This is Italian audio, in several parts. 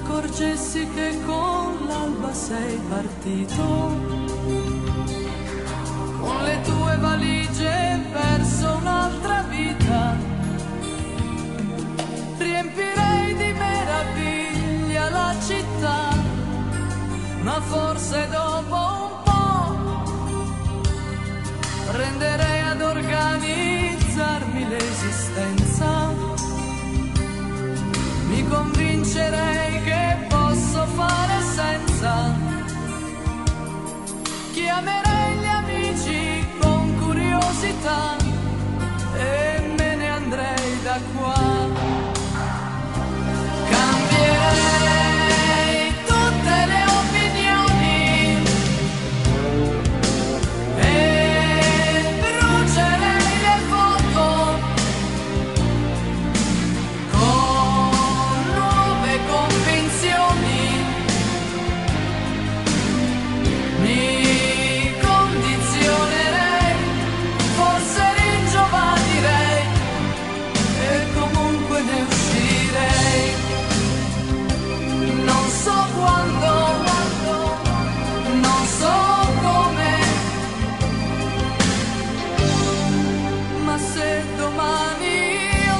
accorgessi che con l'alba sei partito, con le tue valigie verso un'altra vita. Riempirei di meraviglia la città, ma forse dopo un po' prenderei ad organizzarmi l'esistenza. Mi convincerei che posso fare senza. Chiamerei gli amici con curiosità e me ne andrei da qua. Cambierei tutte le opinioni e brucerei le foto con nuove convinzioni. Mi condizionerei, forse ringiovanirei e comunque ne uscirei. Non so quando, non so come, ma se domani io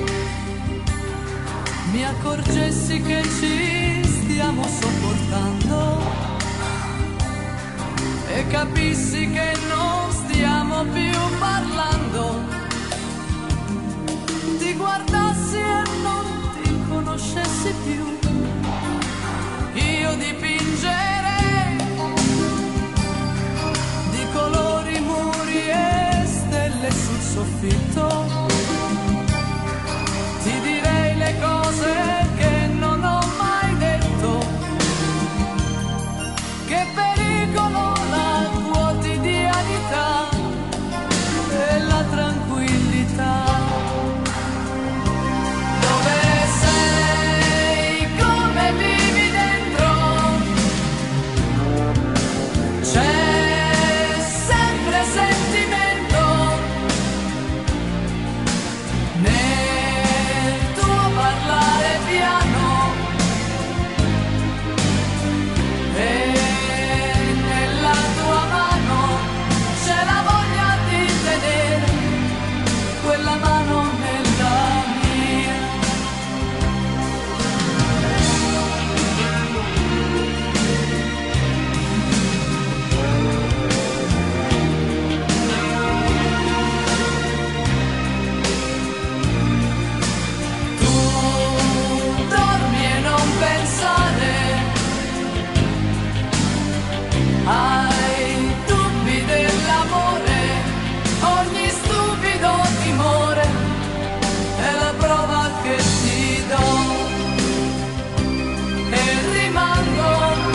mi accorgessi che ci stiamo sopportando e capissi che non stiamo più parlando, ti guardassi e non ti conoscessi più, io dipingerei di colori muri e stelle sul soffitto. Ti direi le cose che non ho mai detto. Che pericolo la quotidianità e la tranquillità. Dove sei? Come vivi dentro? C'è sempre sentimento nel tuo parlare piano e nella tua mano c'è la voglia di tenere quella mano nella mia. Tu dormi e non pensare ai dubbi dell'amore, ogni stupido timore è la prova che ti do e rimango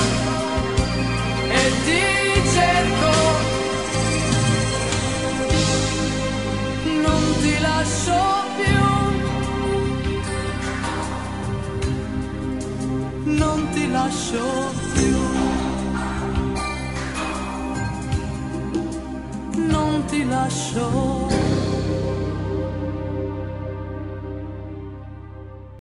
e ti cerco, non ti lascio più, non ti lascio più, non ti lascio